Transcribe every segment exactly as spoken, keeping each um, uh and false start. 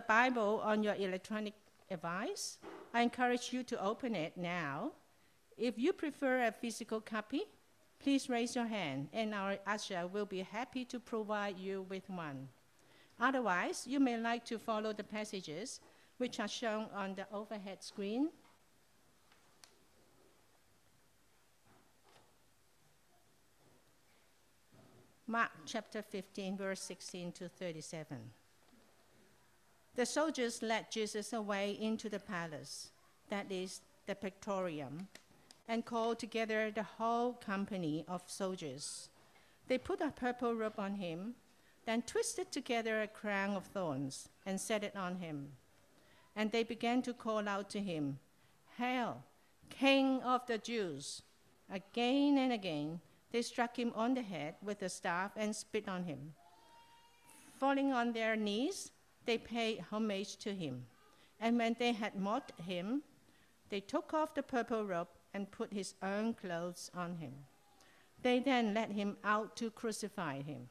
Bible on your electronic device, I encourage you to open it now. If you prefer a physical copy, please raise your hand, and our usher will be happy to provide you with one. Otherwise, you may like to follow the passages which are shown on the overhead screen. Mark chapter fifteen, verse sixteen to thirty-seven. The soldiers led Jesus away into the palace, that is, the Praetorium, and called together the whole company of soldiers. They put a purple robe on him, then twisted together a crown of thorns and set it on him. And they began to call out to him, "Hail, King of the Jews!" Again and again, they struck him on the head with a staff and spit on him. Falling on their knees, they paid homage to him. And when they had mocked him, they took off the purple robe and put his own clothes on him. They then led him out to crucify him.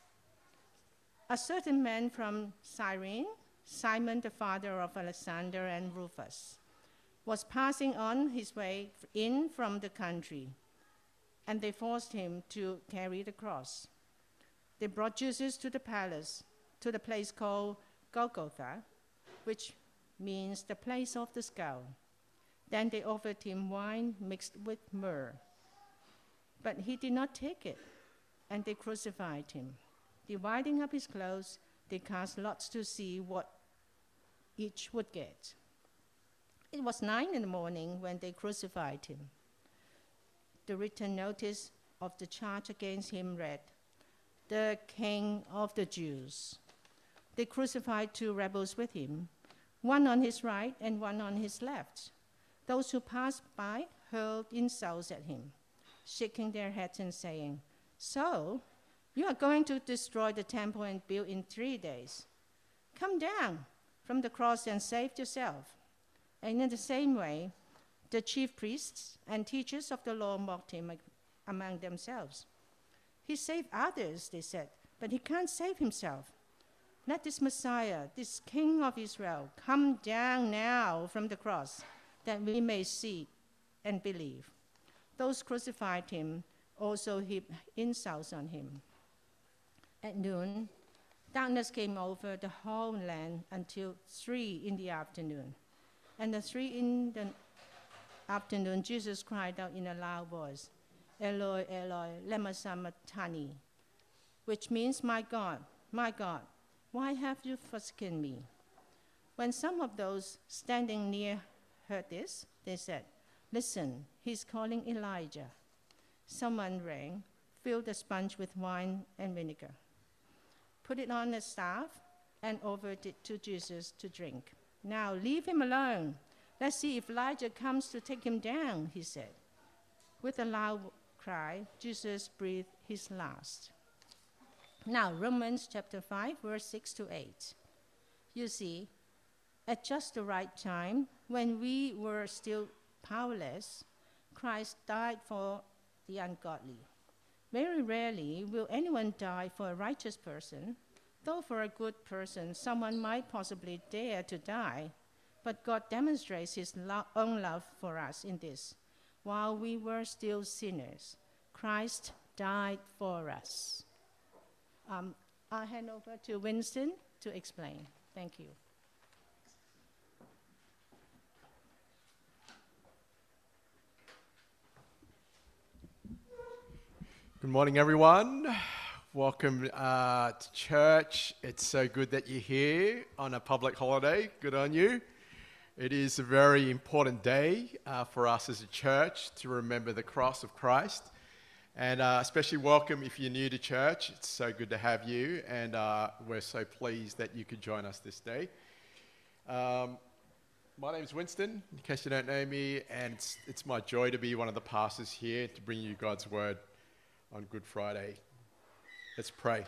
A certain man from Cyrene, Simon the father of Alexander and Rufus, was passing on his way in from the country, and they forced him to carry the cross. They brought Jesus to the palace, to the place called Golgotha, which means the place of the skull. Then they offered him wine mixed with myrrh. But he did not take it, and they crucified him. Dividing up his clothes, they cast lots to see what each would get. It was nine in the morning when they crucified him. The written notice of the charge against him read, "The King of the Jews." They crucified two rebels with him, one on his right and one on his left. Those who passed by hurled insults at him, shaking their heads and saying, "So, you are going to destroy the temple and build in three days. Come down from the cross and save yourself." And in the same way, the chief priests and teachers of the law mocked him among themselves. "He saved others," they said, "but he can't save himself. Let this Messiah, this King of Israel, come down now from the cross, that we may see and believe." Those crucified him also heaped insults on him. At noon, darkness came over the whole land until three in the afternoon. And at three in the afternoon, Jesus cried out in a loud voice, "Eloi, Eloi, lema sabachthani," which means, "My God, my God, why have you forsaken me?" When some of those standing near heard this, they said, "Listen, he's calling Elijah." Someone rang, filled a sponge with wine and vinegar, put it on a staff, and offered it to Jesus to drink. "Now leave him alone. Let's see if Elijah comes to take him down," he said. With a loud cry, Jesus breathed his last. Now, Romans chapter five, verse six to eight. You see, at just the right time, when we were still powerless, Christ died for the ungodly. Very rarely will anyone die for a righteous person, though for a good person, someone might possibly dare to die. But God demonstrates his lo- own love for us in this. While we were still sinners, Christ died for us. Um, I'll hand over to Winston to explain. Thank you. Good morning, everyone. Welcome uh, to church. It's so good that you're here on a public holiday. Good on you. It is a very important day uh, for us as a church to remember the cross of Christ. And uh, especially welcome if you're new to church. It's so good to have you, and uh, we're so pleased that you could join us this day. Um, my name's Winston, in case you don't know me, and it's, it's my joy to be one of the pastors here to bring you God's word on Good Friday. Let's pray.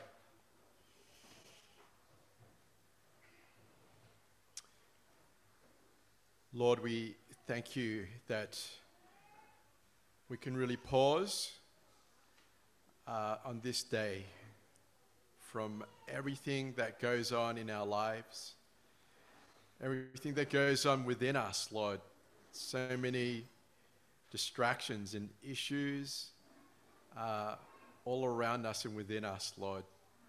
Lord, we thank you that we can really pause uh, on this day from everything that goes on in our lives, everything that goes on within us, Lord. So many distractions and issues uh, all around us and within us, Lord.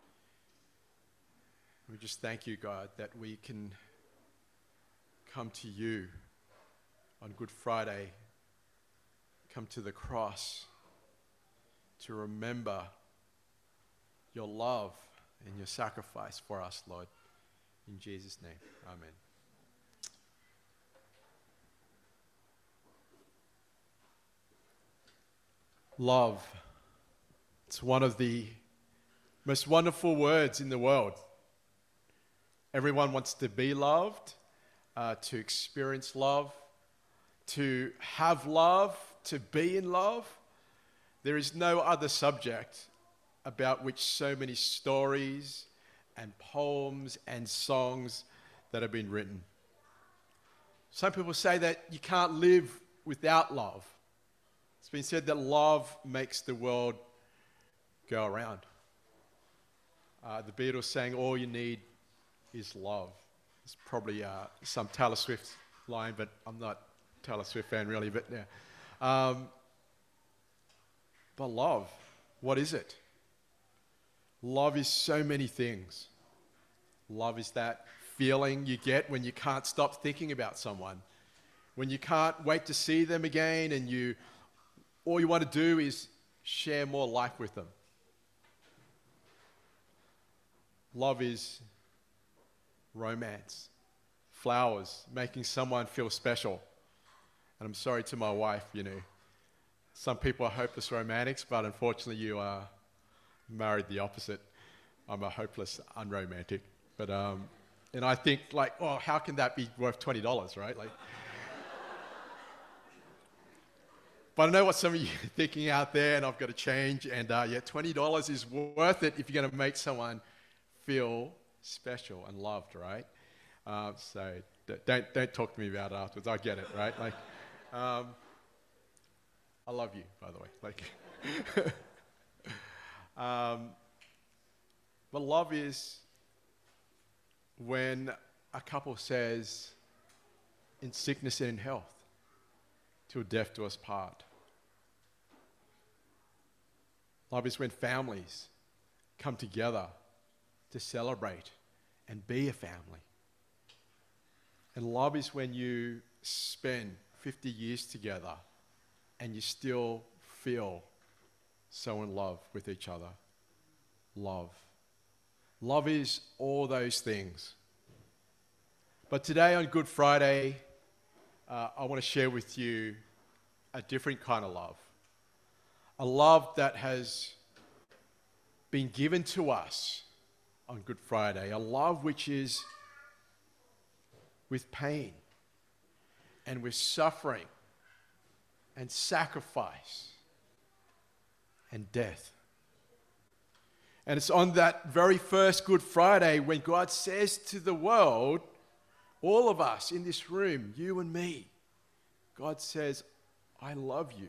We just thank you, God, that we can come to you on Good Friday, come to the cross to remember your love and your sacrifice for us, Lord. In Jesus' name, amen. Love. It's one of the most wonderful words in the world. Everyone wants to be loved, uh, to experience love, to have love, to be in love. There is no other subject about which so many stories and poems and songs that have been written. Some people say that you can't live without love. It's been said that love makes the world go around. Uh, the Beatles sang, "All you need is love." It's probably uh, some Taylor Swift line, but I'm not a Taylor Swift fan really, but yeah. Um, but love, what is it? Love is so many things. Love is that feeling you get when you can't stop thinking about someone, when you can't wait to see them again, and you all you want to do is share more life with them. Love is romance, flowers, making someone feel special. And I'm sorry to my wife, you know, some people are hopeless romantics, but unfortunately you are married the opposite. I'm a hopeless unromantic. But, um, and I think like, oh, how can that be worth twenty dollars, right? Like, but I know what some of you are thinking out there, and I've got to change, and uh, yeah, twenty dollars is worth it if you're going to make someone feel special and loved, right? Uh, so don't don't talk to me about it afterwards. I get it, right? Like, um, I love you, by the way. Like, um, but love is when a couple says, "In sickness and in health, till death do us part." Love is when families come together to celebrate and be a family. And love is when you spend fifty years together and you still feel so in love with each other. Love. Love is all those things. But today on Good Friday, uh, I want to share with you a different kind of love. A love that has been given to us on Good Friday, a love which is with pain and with suffering and sacrifice and death. And it's on that very first Good Friday when God says to the world, all of us in this room, you and me, God says, "I love you."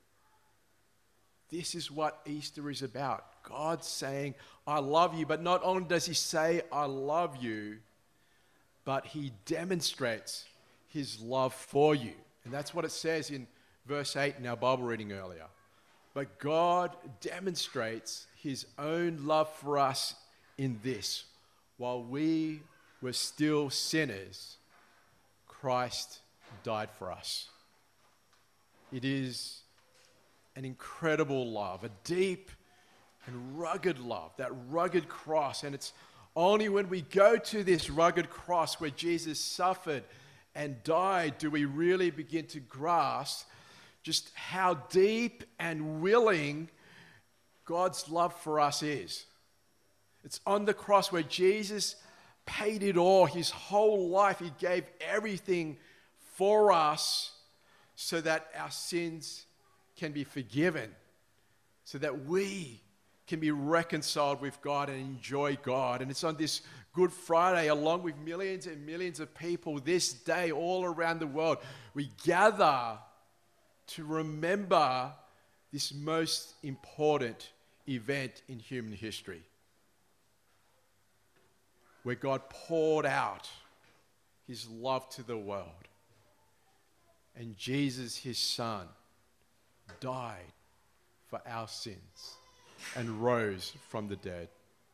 This is what Easter is about. God saying, "I love you." But not only does he say, "I love you," but he demonstrates his love for you. And that's what it says in verse eight in our Bible reading earlier. But God demonstrates his own love for us in this: while we were still sinners, Christ died for us. It is an incredible love, a deep and rugged love, that rugged cross. And it's only when we go to this rugged cross where Jesus suffered and died do we really begin to grasp just how deep and willing God's love for us is. It's on the cross where Jesus paid it all, his whole life. He gave everything for us so that our sins can be forgiven, so that we can be reconciled with God and enjoy God. And it's on this Good Friday, along with millions and millions of people this day all around the world, we gather to remember this most important event in human history, where God poured out his love to the world. And Jesus, his son, died for our sins and rose from the dead.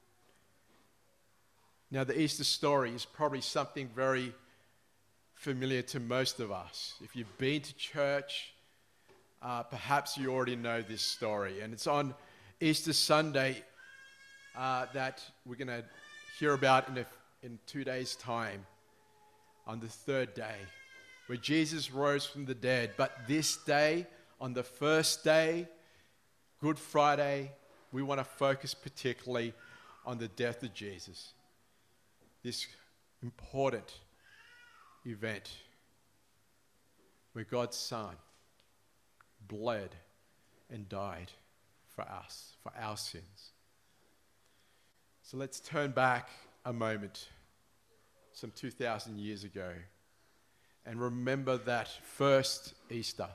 Now, the Easter story is probably something very familiar to most of us. If you've been to church, uh, perhaps you already know this story. And it's on Easter Sunday uh, that we're going to hear about in, a, in two days' time, on the third day, where Jesus rose from the dead. But this day, on the first day, Good Friday, we want to focus particularly on the death of Jesus. This important event where God's Son bled and died for us, for our sins. So let's turn back a moment, some two thousand years ago, and remember that first Easter.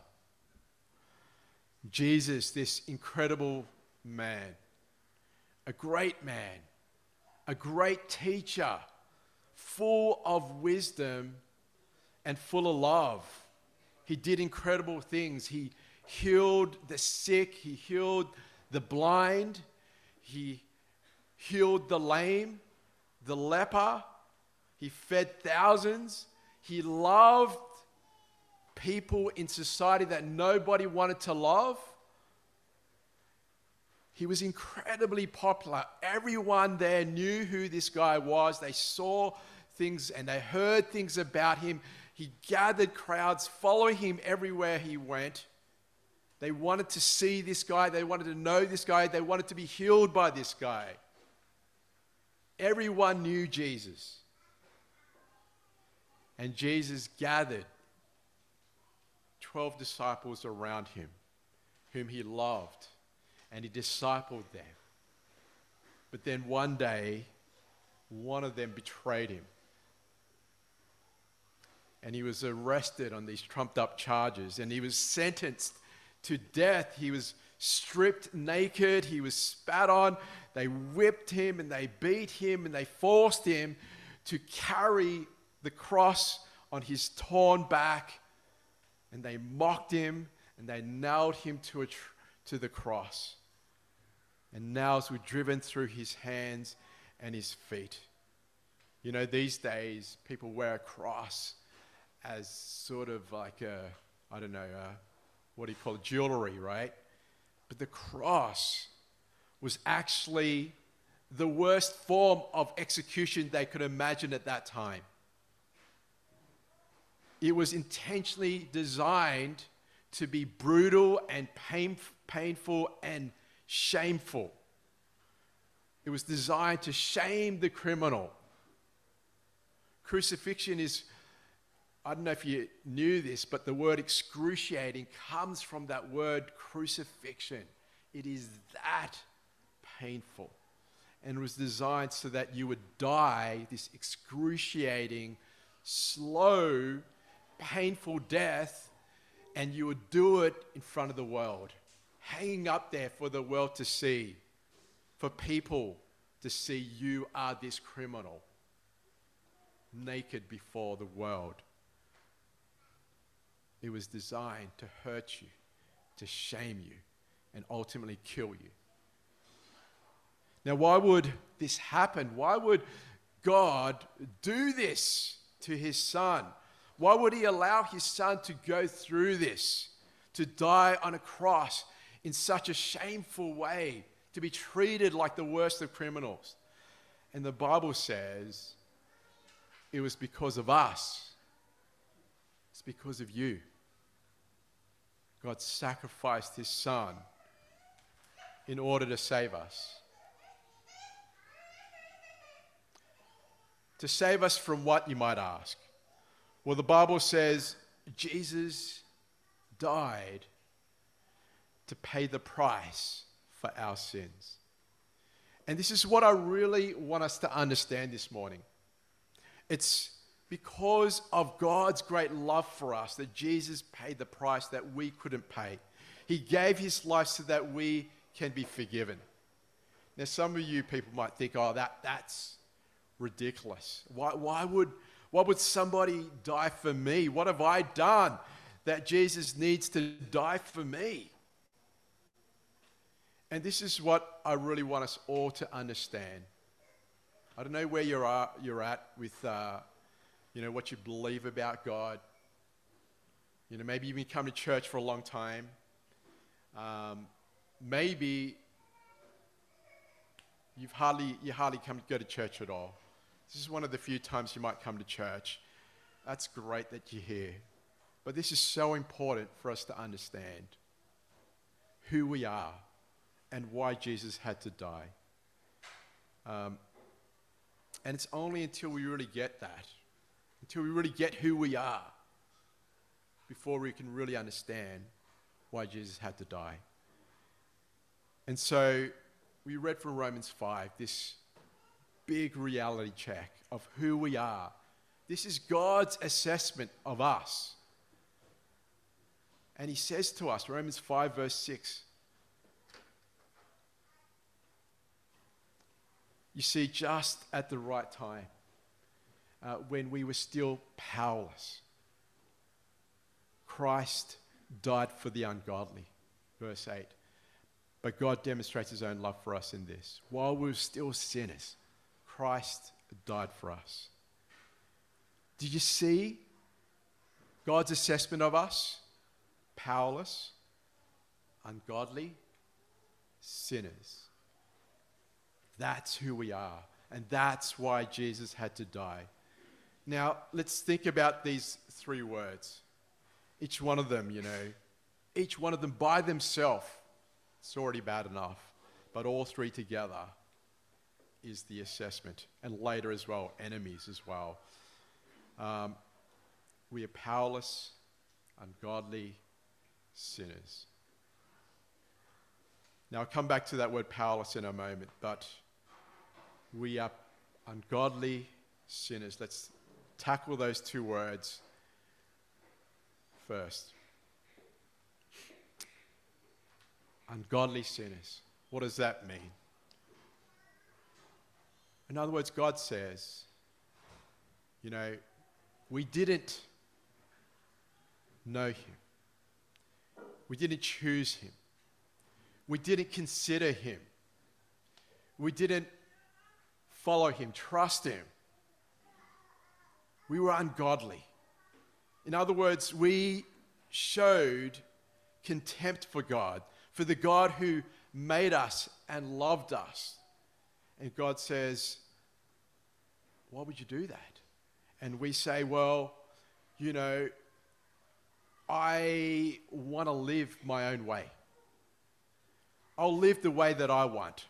Jesus, this incredible man, a great man, a great teacher, full of wisdom and full of love. He did incredible things. He healed the sick. He healed the blind. He healed the lame, the leper. He fed thousands. He loved people in society that nobody wanted to love. He was incredibly popular. Everyone there knew who this guy was. They saw things and they heard things about him. He gathered crowds following him everywhere he went. They wanted to see this guy. They wanted to know this guy. They wanted to be healed by this guy. Everyone knew Jesus. And Jesus gathered twelve disciples around him, whom he loved, and he discipled them. But then one day, one of them betrayed him. And he was arrested on these trumped up charges, and he was sentenced to death. He was stripped naked, he was spat on, they whipped him and they beat him and they forced him to carry the cross on his torn back, and they mocked him and they nailed him to, a tr- to the cross. And nails were driven through his hands and his feet. You know, these days people wear a cross as sort of like a, I don't know, uh, what do you call it, jewelry, right? But the cross was actually the worst form of execution they could imagine at that time. It was intentionally designed to be brutal and pain, painful and shameful. It was designed to shame the criminal. Crucifixion is, I don't know if you knew this, but the word excruciating comes from that word crucifixion. It is that painful. And it was designed so that you would die this excruciating, slow, painful death, and you would do it in front of the world, hanging up there for the world to see, for people to see you are this criminal, naked before the world. It was designed to hurt you, to shame you, and ultimately kill you. Now, why would this happen? Why would God do this to his son? Why would he allow his son to go through this, to die on a cross in such a shameful way, to be treated like the worst of criminals? And the Bible says it was because of us. It's because of you. God sacrificed his son in order to save us. To save us from what, you might ask? Well, the Bible says Jesus died to pay the price for our sins. And this is what I really want us to understand this morning. It's because of God's great love for us that Jesus paid the price that we couldn't pay. He gave his life so that we can be forgiven. Now, some of you people might think, oh, that, that's ridiculous. Why, why would, Why would somebody die for me? What have I done that Jesus needs to die for me? And this is what I really want us all to understand. I don't know where you're at, you're at with, uh, you know, what you believe about God. You know, maybe you've been coming to church for a long time. Um, maybe you've hardly, you hardly come to go to church at all. This is one of the few times you might come to church. That's great that you're here. But this is so important for us to understand who we are and why Jesus had to die. Um, and it's only until we really get that, until we really get who we are, before we can really understand why Jesus had to die. And so we read from Romans five, this big reality check of who we are. This is God's assessment of us. And he says to us, Romans five verse six, you see, just at the right time, uh, when we were still powerless, Christ died for the ungodly. Verse eight. But God demonstrates his own love for us in this. While we were still sinners, Christ died for us. Did you see God's assessment of us? Powerless, ungodly, sinners. That's who we are. And that's why Jesus had to die. Now, let's think about these three words. Each one of them, you know, each one of them by themselves, it's already bad enough. But all three together is the assessment. And later as well, enemies as well. Um, we are powerless, ungodly, sinners. Now, I'll come back to that word powerless in a moment, but we are ungodly sinners. Let's tackle those two words first. Ungodly sinners. What does that mean? In other words, God says, you know, we didn't know him. We didn't choose him. We didn't consider him. We didn't follow him, trust him. We were ungodly. In other words, we showed contempt for God, for the God who made us and loved us. And God says, why would you do that? And we say, well, you know, I want to live my own way. I'll live the way that I want.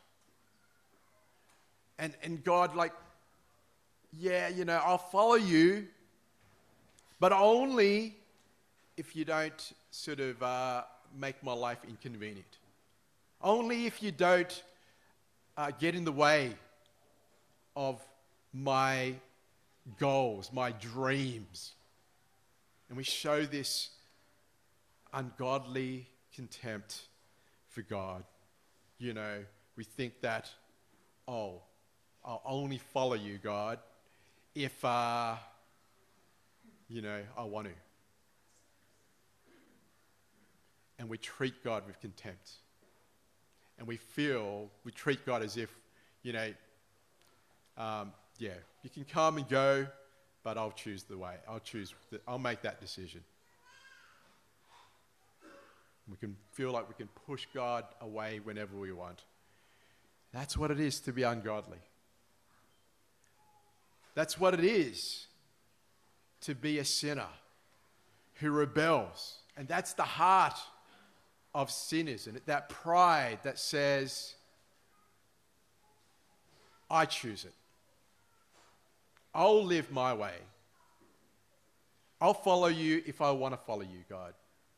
And and God, like, yeah, you know, I'll follow you, but only if you don't sort of uh, make my life inconvenient. Only if you don't uh, get in the way of my goals, my dreams. And we show this ungodly contempt for God. You know, we think that, oh, I'll only follow you, God, if, uh, you know, I want to. And we treat God with contempt. And we feel, we treat God as if, you know, um, yeah, you can come and go, but I'll choose the way. I'll choose, the, I'll make that decision. We can feel like we can push God away whenever we want. That's what it is to be ungodly. That's what it is to be a sinner who rebels. And that's the heart of sin, isn't it? That pride that says, I choose it. I'll live my way. I'll follow you if I want to follow you, God.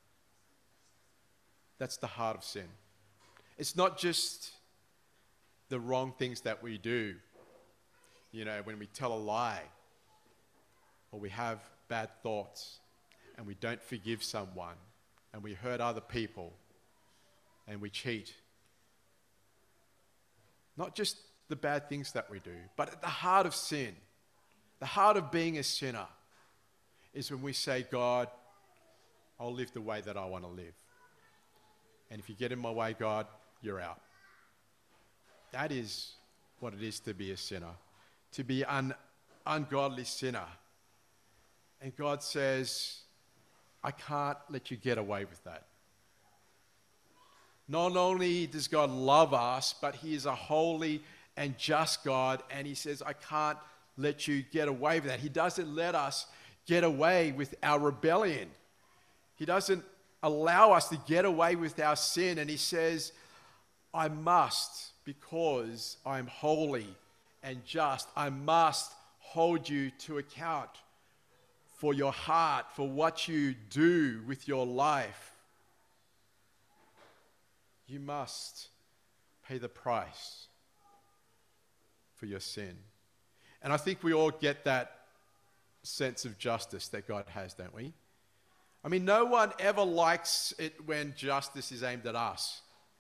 That's the heart of sin. It's not just the wrong things that we do. You know, when we tell a lie, or we have bad thoughts, and we don't forgive someone, and we hurt other people, and we cheat. Not just the bad things that we do, but at the heart of sin, The heart of being a sinner is when we say, God, I'll live the way that I want to live. And if you get in my way, God, you're out. That is what it is to be a sinner, to be an ungodly sinner. And God says, I can't let you get away with that. Not only does God love us, but he is a holy and just God, and he says, I can't let you get away with that. He doesn't let us get away with our rebellion. He doesn't allow us to get away with our sin, and he says, I must, because I'm holy and just, I must hold you to account for your heart, for what you do with your life. You must pay the price for your sin. And I think we all get that sense of justice that God has, don't we? I mean, no one ever likes it when justice is aimed at us.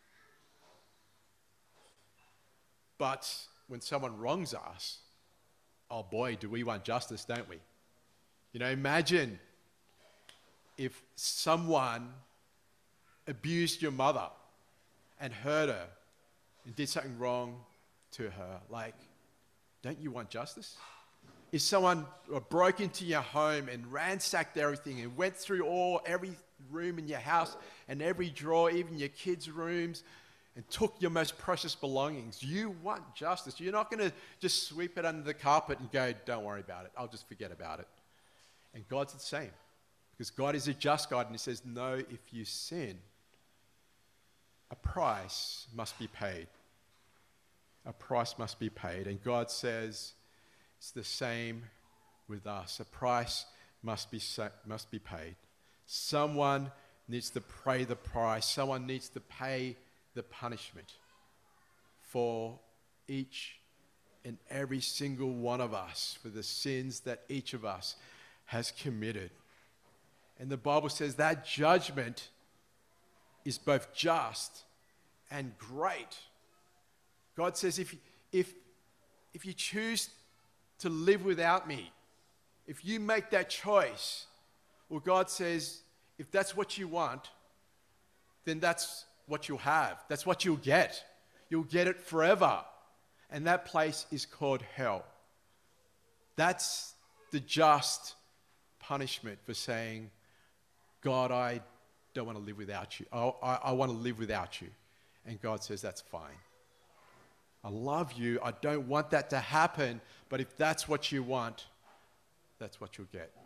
But when someone wrongs us, oh boy, do we want justice, don't we? You know, imagine if someone abused your mother and hurt her and did something wrong to her. Like, don't you want justice? If someone broke into your home and ransacked everything and went through all every room in your house and every drawer, even your kids' rooms, and took your most precious belongings, you want justice. You're not going to just sweep it under the carpet and go, don't worry about it. I'll just forget about it. And God's the same. Because God is a just God, and he says, no, if you sin, a price must be paid. A price must be paid. And God says it's the same with us. A price must be must be paid. Someone needs to pay the price. Someone needs to pay the punishment for each and every single one of us, for the sins that each of us has committed. And the Bible says that judgment is both just and great. God says, if, if, if you choose to live without me, if you make that choice, well, God says, if that's what you want, then that's what you'll have. That's what you'll get. You'll get it forever. And that place is called hell. That's the just punishment for saying, God, I don't want to live without you. I, I, I want to live without you. And God says, that's fine. I love you. I don't want that to happen. But if that's what you want, that's what you'll get.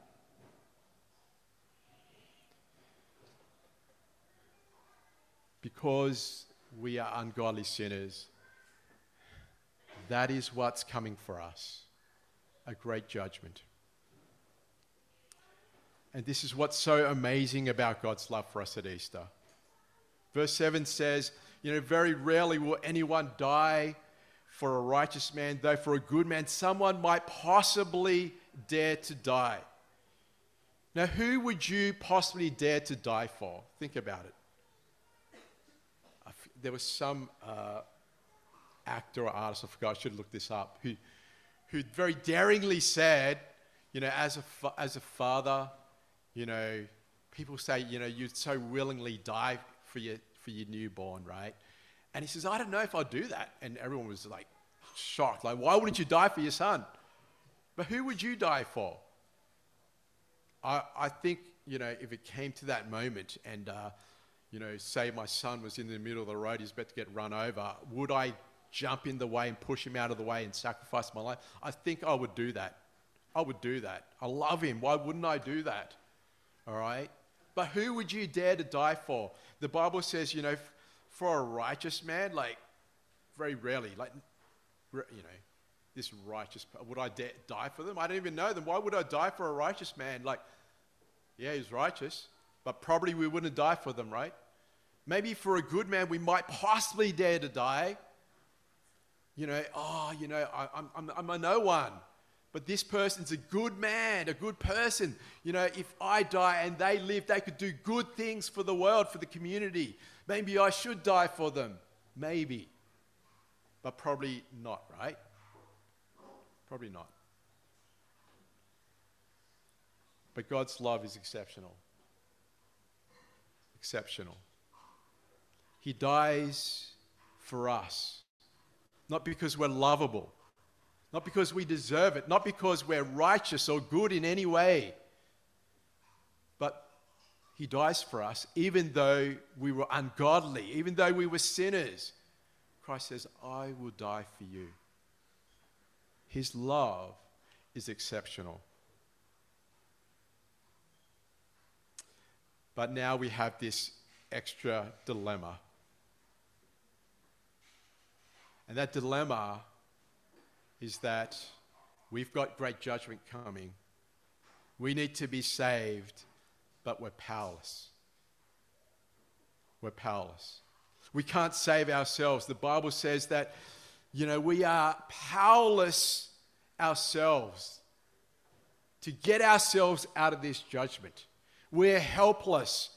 Because we are ungodly sinners, that is what's coming for us, a great judgment. And this is what's so amazing about God's love for us at Easter. Verse seven says, you know, very rarely will anyone die for a righteous man, though for a good man, someone might possibly dare to die. Now, who would you possibly dare to die for? Think about it. There was some uh, actor or artist, I forgot, I should look this up, who, who very daringly said, you know, as a, fa- as a father, you know, people say, you know, you'd so willingly die for your, for your newborn, right? And he says, I don't know if I'd do that. And everyone was like shocked, like, why wouldn't you die for your son? But who would you die for? I, I think, you know, if it came to that moment and, uh, you know, say my son was in the middle of the road, he's about to get run over, would I jump in the way and push him out of the way and sacrifice my life? I think I would do that. I would do that. I love him. Why wouldn't I do that? All right? But who would you dare to die for? The Bible says, you know, f- for a righteous man, like, very rarely, like, you know, this righteous, would I dare die for them? I don't even know them. Why would I die for a righteous man? Like, yeah, he's righteous, but probably we wouldn't die for them, right? Maybe for a good man, we might possibly dare to die. You know, oh, you know, I, I'm, I'm, I'm a no one. But this person's a good man, a good person. You know, if I die and they live, they could do good things for the world, for the community. Maybe I should die for them. Maybe. But probably not, right? Probably not. But God's love is exceptional. Exceptional. He dies for us. Not because we're lovable. Not because we deserve it. Not because we're righteous or good in any way. But he dies for us even though we were ungodly, even though we were sinners. Christ says, I will die for you. His love is exceptional. But now we have this extra dilemma. And that dilemma is that we've got great judgment coming. We need to be saved, but we're powerless. We're powerless. We can't save ourselves. The Bible says that, you know, we are powerless ourselves to get ourselves out of this judgment. We're helpless.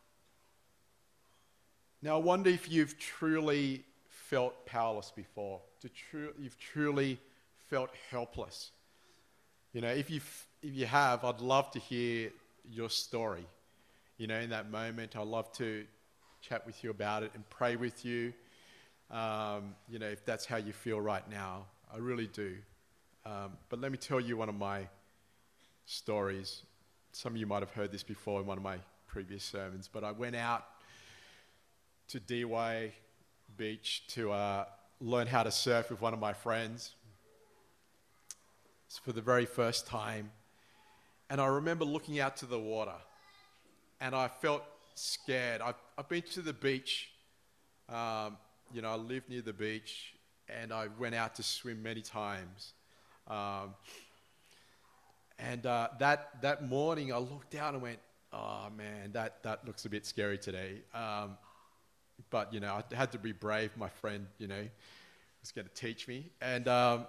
Now, I wonder if you've truly felt powerless before. To tru- you've truly felt helpless. You know, if you if you have, I'd love to hear your story. You know, in that moment, I'd love to chat with you about it and pray with you. Um, you know, if that's how you feel right now, I really do. Um, but let me tell you one of my stories. Some of you might have heard this before in one of my previous sermons, but I went out to Dee Beach to uh, learn how to surf with one of my friends. It's for the very first time. And I remember looking out to the water and I felt scared. I've, I've been to the beach. Um, you know, I live near the beach and I went out to swim many times. Um, and uh, that that morning I looked out and went, oh man, that, that looks a bit scary today. Um, but, you know, I had to be brave. My friend, you know, was going to teach me. And um,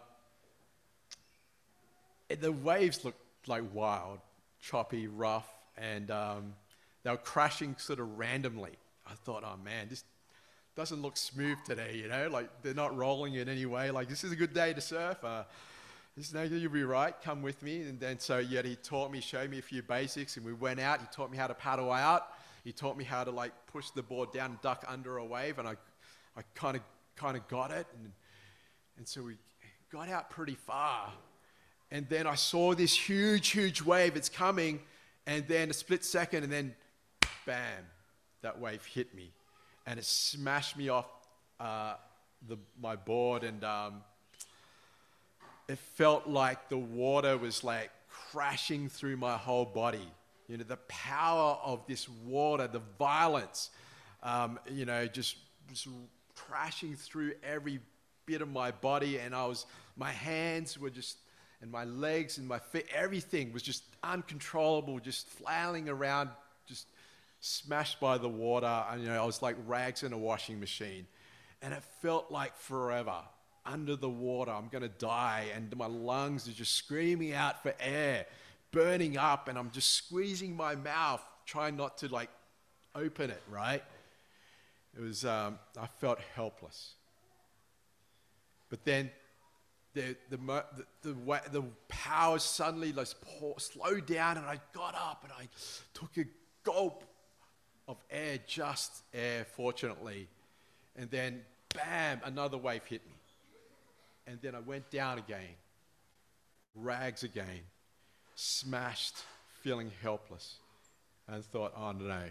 the waves looked like wild, choppy, rough, and um, they were crashing sort of randomly. I thought, oh man, this doesn't look smooth today, you know, like they're not rolling in any way. Like, this is a good day to surf. Uh, this no, you'll be right, come with me. And then so yeah, he taught me, showed me a few basics, and we went out. He taught me how to paddle out. He taught me how to like push the board down and duck under a wave, and I, I kind of kind of got it. And and so we got out pretty far. And then I saw this huge, huge wave. It's coming. And then a split second, and then bam, that wave hit me. And it smashed me off uh, the, my board. And um, it felt like the water was like crashing through my whole body. You know, the power of this water, the violence, um, you know, just, just crashing through every bit of my body. And I was, my hands were just, and my legs and my feet, everything was just uncontrollable, just flailing around, just smashed by the water. And, you know, I was like rags in a washing machine. And it felt like forever. Under the water, I'm going to die. And my lungs are just screaming out for air, burning up. And I'm just squeezing my mouth, trying not to like open it, right? It was, um, I felt helpless. But then The the the the, way, the power suddenly like pour, slowed down, and I got up and I took a gulp of air, just air, fortunately, and then bam, another wave hit me, and then I went down again, rags again, smashed, feeling helpless, and thought, oh no,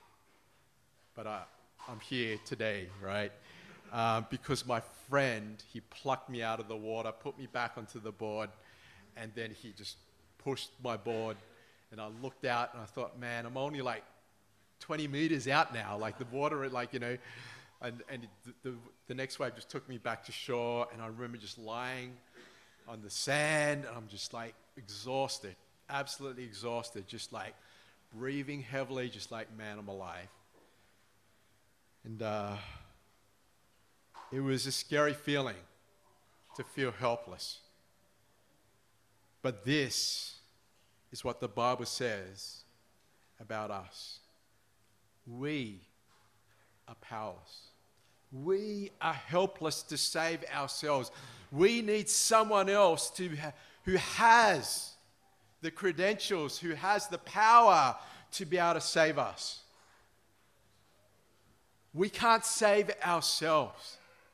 but I I'm here today, right? Um, because my friend, he plucked me out of the water, put me back onto the board, and then he just pushed my board, and I looked out and I thought, man, I'm only like twenty meters out now, like the water, like, you know, and, and the, the, the next wave just took me back to shore, and I remember just lying on the sand, and I'm just like exhausted, absolutely exhausted, just like breathing heavily, just like, man, I'm alive. And, uh, it was a scary feeling to feel helpless. But this is what the Bible says about us. We are powerless. We are helpless to save ourselves. We need someone else to ha- who has the credentials, who has the power to be able to save us. We can't save ourselves.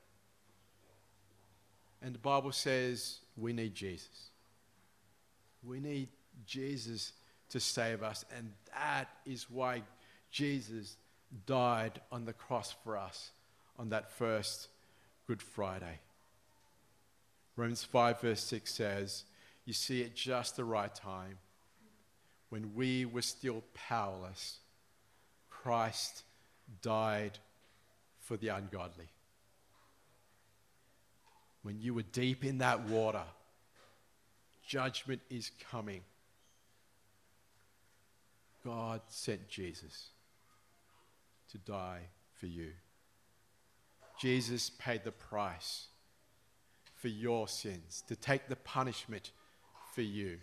And the Bible says we need Jesus. We need Jesus to save us. And that is why Jesus died on the cross for us on that first Good Friday. Romans five verse six says, you see, at just the right time, when we were still powerless, Christ died for the ungodly. When you were deep in that water, judgment is coming. God sent Jesus to die for you. Jesus paid the price for your sins, to take the punishment for you.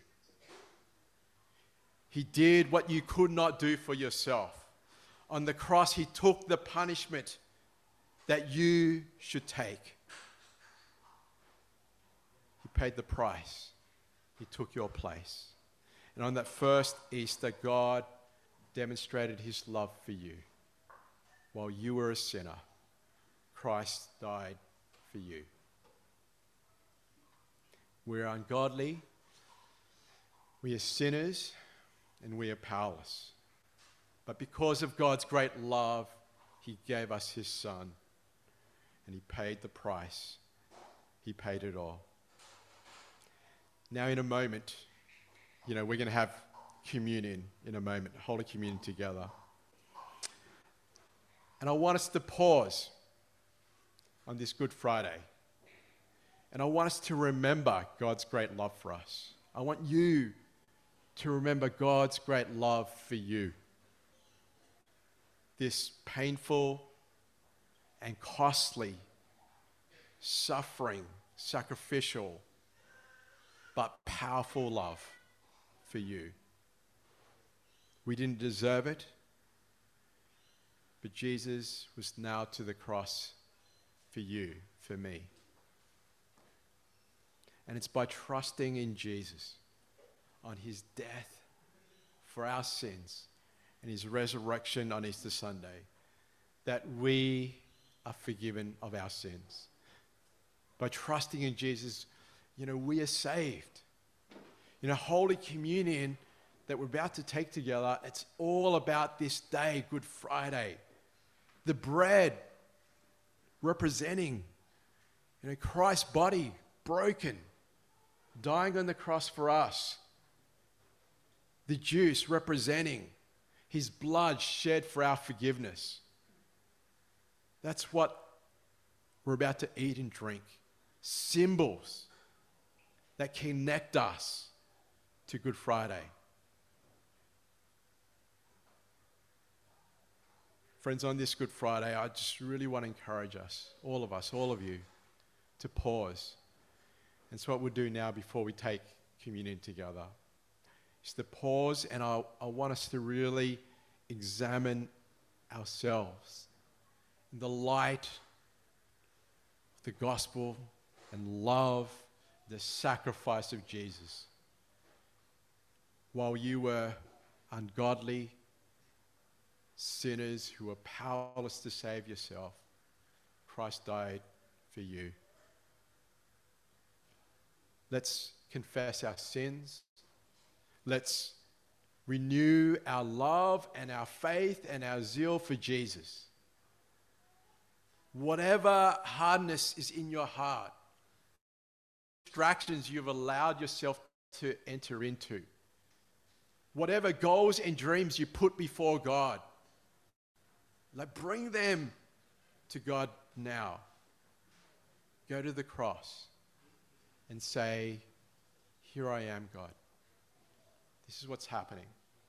He did what you could not do for yourself. On the cross, he took the punishment that you should take. He paid the price. He took your place. And on that first Easter, God demonstrated his love for you. While you were a sinner, Christ died for you. We're ungodly, we are sinners, and we are powerless. But because of God's great love, he gave us his Son, and he paid the price. He paid it all. Now in a moment, you know, we're going to have communion in a moment, Holy Communion together. And I want us to pause on this Good Friday. And I want us to remember God's great love for us. I want you to remember God's great love for you. This painful and costly, suffering, sacrificial, but powerful love for you. We didn't deserve it, but Jesus was nailed to the cross for you, for me. And it's by trusting in Jesus, on his death for our sins and his resurrection on Easter Sunday, that we are forgiven of our sins. By trusting in Jesus, you know, we are saved. You know, Holy Communion that we're about to take together, it's all about this day, Good Friday. The bread representing, you know, Christ's body broken, dying on the cross for us. The juice representing his blood shed for our forgiveness. That's what we're about to eat and drink. Symbols that connect us to Good Friday. Friends, on this Good Friday, I just really want to encourage us, all of us, all of you, to pause. And so what we'll do now before we take communion together is to pause, and I, I want us to really examine ourselves in the light of the gospel and love, the sacrifice of Jesus. While you were ungodly, sinners who were powerless to save yourself, Christ died for you. Let's confess our sins. Let's renew our love and our faith and our zeal for Jesus. Whatever hardness is in your heart, distractions you've allowed yourself to enter into, whatever goals and dreams you put before God, like bring them to God now. Go to the cross and say, here I am, God. This is what's happening.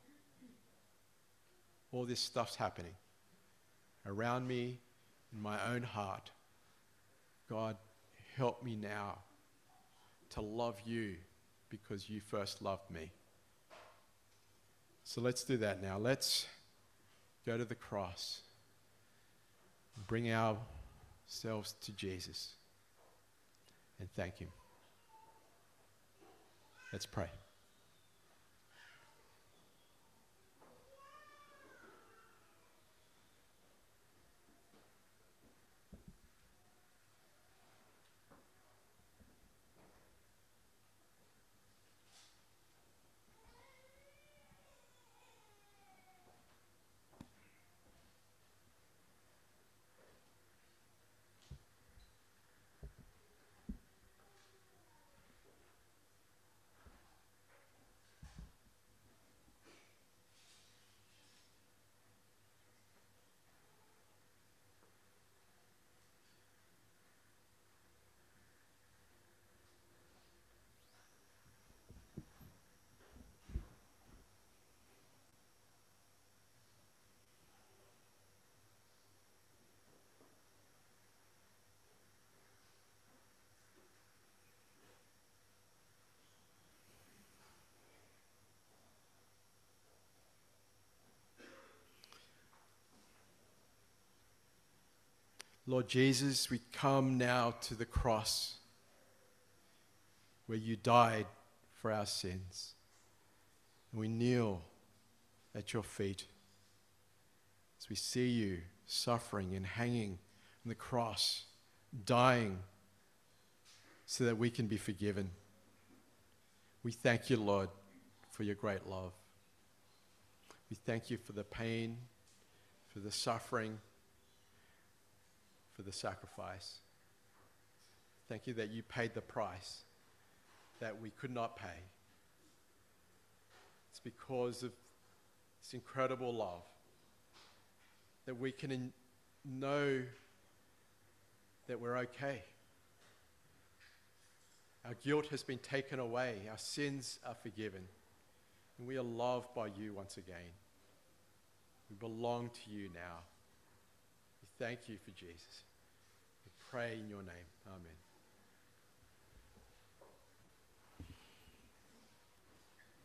All this stuff's happening around me, in my own heart. God, help me now to love you because you first loved me. So let's do that now. Let's go to the cross. Bring ourselves to Jesus and thank him. Let's pray. Lord Jesus, we come now to the cross where you died for our sins. And we kneel at your feet as we see you suffering and hanging on the cross, dying so that we can be forgiven. We thank you, Lord, for your great love. We thank you for the pain, for the suffering, for the sacrifice. Thank you that you paid the price that we could not pay. It's because of this incredible love that we can in- know that we're okay. Our guilt has been taken away. Our sins are forgiven. And we are loved by you once again. We belong to you now. We thank you for Jesus. We pray in your name. Amen.